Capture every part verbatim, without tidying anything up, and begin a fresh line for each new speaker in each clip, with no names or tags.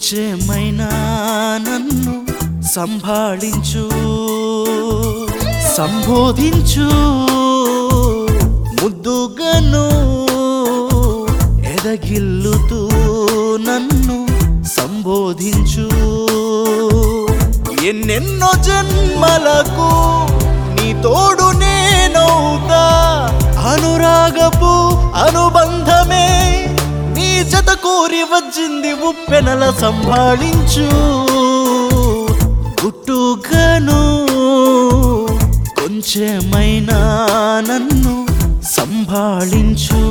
కొంచెమైనా నన్ను సంభాళించు, సంబోధించు, ముద్దుగాను ఎదగిల్లుతూ నన్ను సంబోధించు. ఎన్నెన్నో జన్మలకు నీ తోడు నేనవుతా, అనురాగపు అనుబంధమే నీ జత కోరి వచ్చింది ఉప్పెనల సంభాళించు. గుట్టుగాను కొంచెమైనా నన్ను సంభాళించు.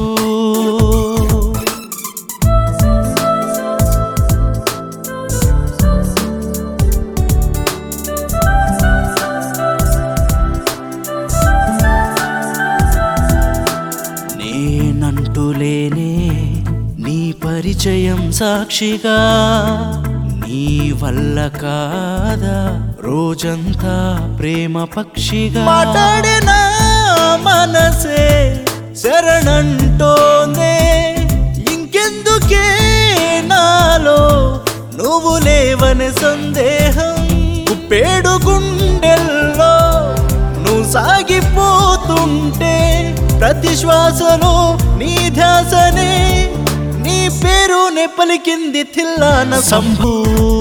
నేనంటులేనే నీ పరిచయం సాక్షిగా, నీ వల్ల కాదా రోజంతా ప్రేమ పక్షిగా మాట్లాడిన మనసే శరణంటోందే. ఇంకెందుకే నాలో నువ్వు లేవని సందేహం, ఉప్పేడు గుండెల్లో నువ్వు సాగిపోతుంటే ప్రతి శ్వాసలో నీ ధ్యాసనే నీ పేరునే పలికింది తిల్లాన శంభూ.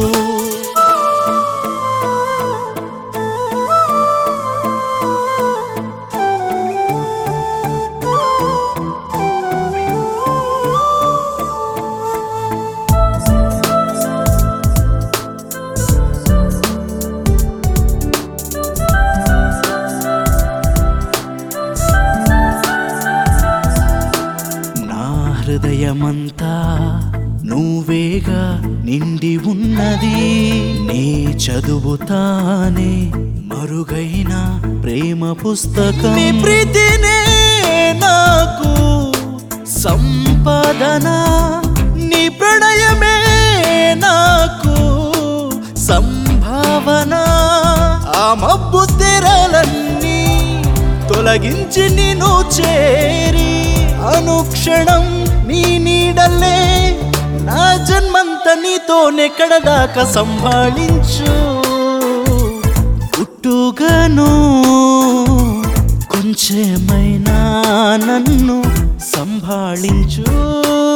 హృదయమంతా నువ్వేగా నిండి ఉన్నది, నీ చదువుతానే మరుగైన ప్రేమ పుస్తకం. నీ ప్రీతినే నాకు సంపాదన, నీ ప్రణయమే నాకు సంభావన. ఆ మబ్బు తెరలన్నీ తొలగించి నిన్ను చేరి అనుక్షణం నీ నీడలే నా జన్మంత నీతోనే కడదాకా సంభాళించు. గుట్టుగాను కొంచెమైనా నన్ను సంభాళించు.